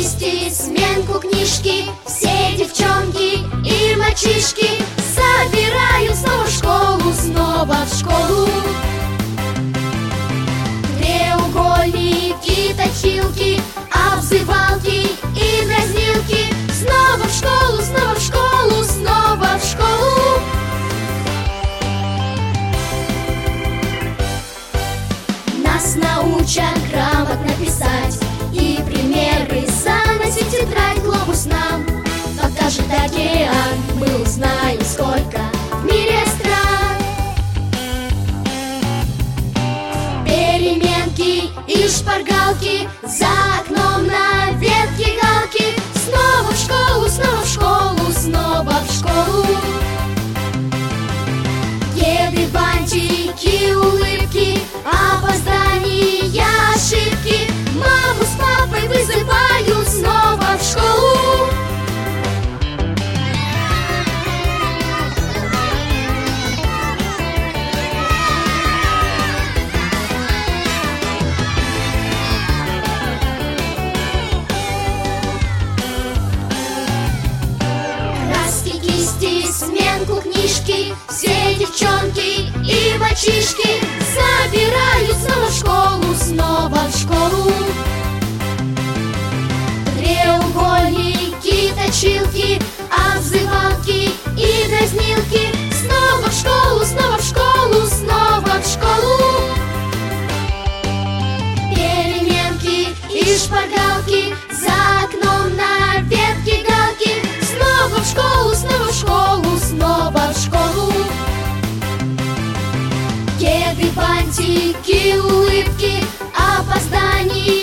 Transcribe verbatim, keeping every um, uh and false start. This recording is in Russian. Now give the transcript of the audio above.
кисти, сменку книжки. Все девчонки и мальчишки собирают снова в школу, снова в школу. Треугольники, точилки, обзывалки и дразнилки. Снова в школу, снова в школу, снова в школу. Нас научат грамотно писать и примеры заносить в тетрадь. Глобус нам покажет океан, мы узнаем, сколько в мире стран. Переменки и шпаргалки, за окном на ветке галки. Снова в школу, снова в школу, снова в школу. Кеды, бантики, улыбки, опоздания, ошибки. Маму с папой вызывают снова в школу. Краски, кисти, сменку книжки. Все девчонки и мальчишки собирают снова в школу, снова в школу. Треугольники, точилки, обзывалки и дразнилки. Снова в школу, снова в школу, снова в школу. Переменки и шпаргалки, за окном на ветке галки. Снова в школу, снова в школу, снова в школу. Кеды, бантики, улыбки, опоздания.